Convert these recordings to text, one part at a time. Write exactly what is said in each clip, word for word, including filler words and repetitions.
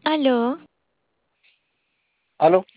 Aló, Aló,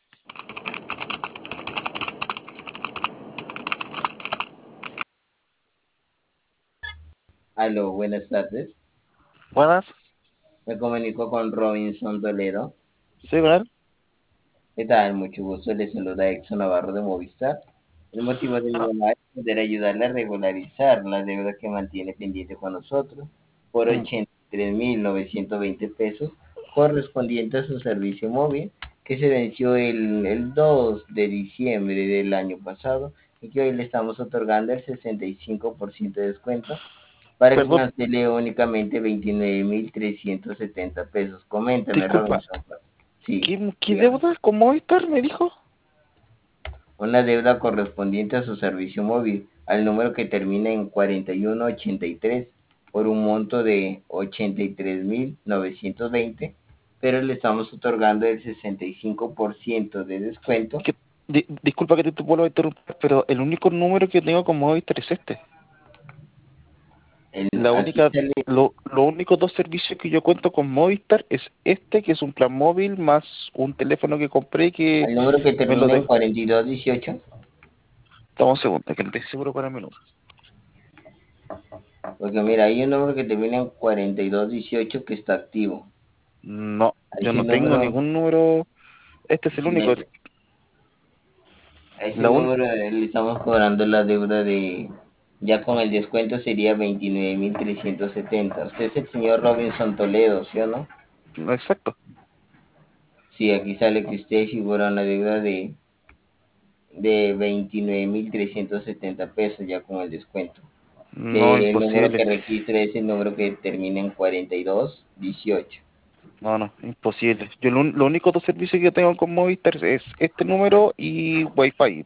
Aló, buenas tardes. buenas. Me comunico con Robinson Toledo. Sí, con él. ¿Qué tal? Mucho gusto. Le saluda Exxon Navarro de Movistar. El motivo de mi Ah, llamada es poder ayudarle a regularizar la deuda que mantiene pendiente con nosotros por mm, ochenta y tres mil novecientos veinte pesos correspondiente a su servicio móvil que se venció el, el dos de diciembre del año pasado y que hoy le estamos otorgando el sesenta y cinco por ciento de descuento para que Perdón, cancele únicamente veintinueve mil trescientos setenta pesos. Coméntame, disculpa. Robinson. Sí, ¿Qué, qué dígame. deuda con Movistar me dijo? Una deuda correspondiente a su servicio móvil al número que termina en cuarenta y uno ochenta y tres por un monto de ochenta y tres mil novecientos veinte, pero le estamos otorgando el sesenta y cinco por ciento de descuento. Que, di- disculpa que te, te vuelva a interrumpir, pero el único número que tengo con Movistar es este. El, La aquí única, sale lo, los únicos dos servicios que yo cuento con Movistar es este, que es un plan móvil, más un teléfono que compré que al número que me lo termina en de... cuarenta y dos dieciocho, Dame un segundo, que no estoy seguro para mi número. porque mira, hay un número que termina en cuarenta y dos dieciocho que está activo. No, A yo ese no tengo número, ningún número. Este es el único. le- a ese La un... número le estamos cobrando la deuda de, ya con el descuento sería veintinueve mil trescientos setenta. Usted es el señor Robinson Toledo, ¿sí o no? no, exacto. Sí, aquí sale que usted figura una deuda de, de veintinueve mil trescientos setenta pesos ya con el descuento. No, Que el número imposible. que registra es el número que termina en cuarenta y dos dieciocho. No, no, imposible. Yo lo, un- los únicos dos servicios que tengo con Movistar es este número y Wi-Fi.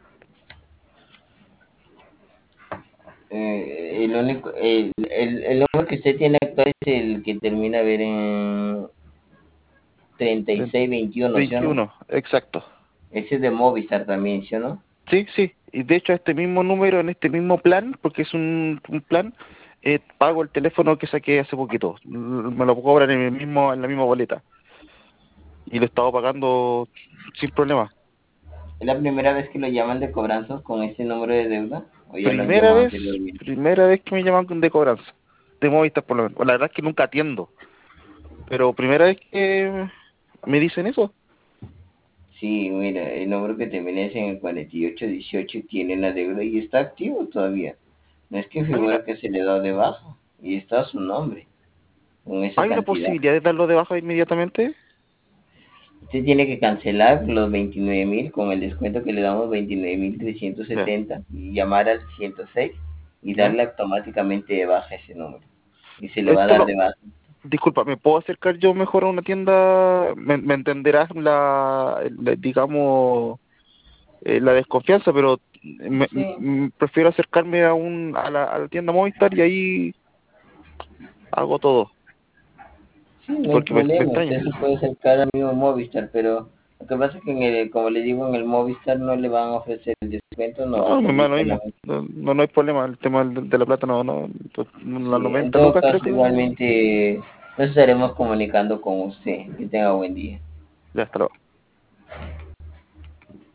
Eh, el único, el, el, el número que usted tiene actual es el que termina a ver en treinta y Tre- seis veintiuno, ¿sí o no? veintiuno, exacto. Ese es de Movistar también, ¿sí o no? Sí, sí. Y de hecho, este mismo número, en este mismo plan, porque es un, un plan, eh, pago el teléfono que saqué hace poquito. L- Me lo cobran en el mismo, en la misma boleta. Y lo he estado pagando sin problema. ¿Es la primera vez que lo llaman de cobranzas con este número de deuda? ¿O ya lo han Primera llamado vez, anteriormente? primera vez que me llaman de cobranza. De Movistar, por lo menos. La verdad es que nunca atiendo. Pero primera vez que me dicen eso. Sí, mira, el número que termina es en el cuarenta y ocho dieciocho tiene la deuda y está activo todavía. No es que Hay una, figura que se le da de baja y está su nombre con esa hay una cantidad. posibilidad de darlo de baja inmediatamente. Usted tiene que cancelar los veintinueve mil con el descuento que le damos veintinueve mil trescientos Ya, setenta y llamar al ciento seis y ya. darle automáticamente de baja ese número. Y se le va a Esto dar lo, de baja. disculpa, ¿me puedo acercar yo mejor a una tienda? Me, me entenderás la, la- digamos, eh, la desconfianza, pero me- Sí, m- prefiero acercarme a un, a la, a la tienda Movistar y ahí hago todo, sí, no hay porque me, me problema. extraña. Usted se puede acercar al mismo Movistar, pero lo que pasa es que, en el, como le digo, en el Movistar no le van a ofrecer el descuento, no va No, a me da salir lo mismo. solamente. No, no, no hay problema. El tema del- de, la plata no, no, no- las Sí, en noventa todo lucas creo caso, que no. igualmente nos estaremos comunicando con usted. Que tenga buen día. Ya está.